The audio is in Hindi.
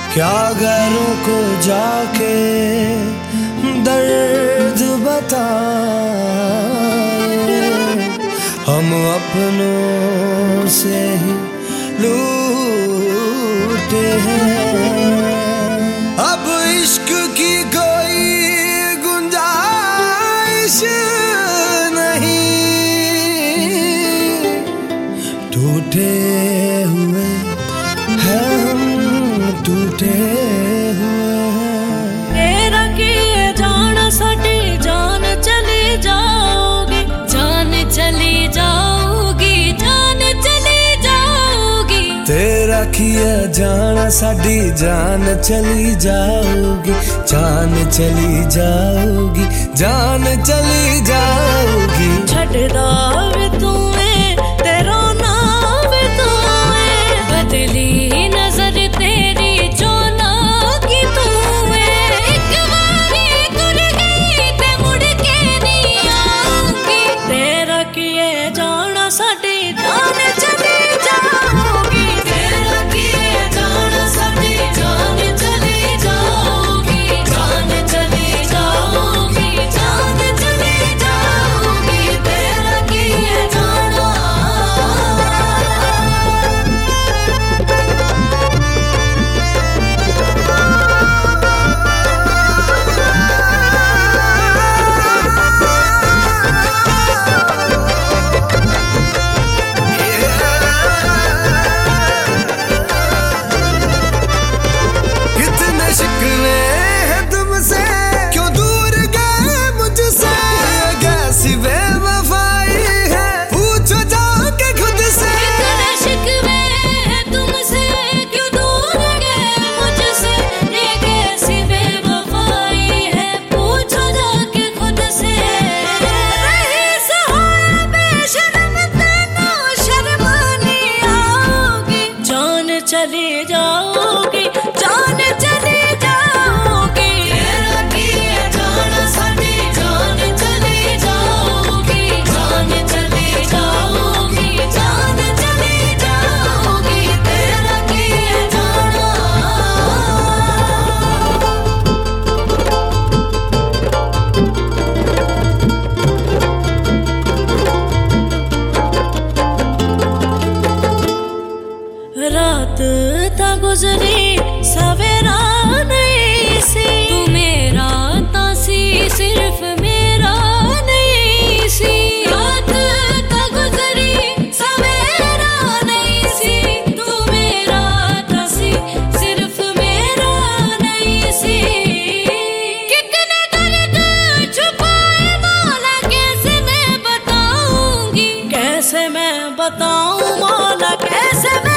क्या गैरों को जाके दर्द बताए, हम अपनों से ही लूटे हैं। अब इश्क की कोई गुंजाइश नहीं, टूटे हुए हैं हम, टूटे हुए हैं। तेरा किए जाना साडी जान चली जाओगी, जान चली जाओगी, जान चली जाओगी। तेरा किया जाना साडी जान चली जाओगी, जान चली जाओगी, जान चली जाओगी। छड़दा वे तूए तेरा नाम तूए, बदली नजर तेरी जो ना की तूए। एक बारी गुर गई ते मुड़ के नहीं आऊंगी, तेरा किए जाना साडी जान चली जाओगी, तेरा किए जाना साडी जान चली जाओगी, जान चली जाओगी, जान चली जाओगी। तेरा किए जाना शिकवे हैं तुमसे, क्यों दूर गए मुझसे, कैसी बेवफाई है पूछो जाके खुद से। कितने शिकवे हैं तुमसे, क्यों दूर गए मुझसे, ये कैसी बेवफाई है पूछो जाके खुद से। रही सहारा बेशर्म तेनू शर्म नहीं आओगी, जान चली जाओगी, जान चली जाओगी। तेरा किए जाना साडी जान चली जाओगी, जान चली जाओगी, जान चली जाओगी। तेरा किए जाना रात ता गुजरी सवेरा नहीं सी, तू मेरा ता सी सिर्फ मेरा नहीं सी। रात ता गुजरी सवेरा नहीं सी, तू मेरा ता सी सिर्फ मेरा नहीं सी। कितने दर्द छुपाए मौला कैसे मैं बताऊंगी, कैसे मैं बताऊं मौला, कैसे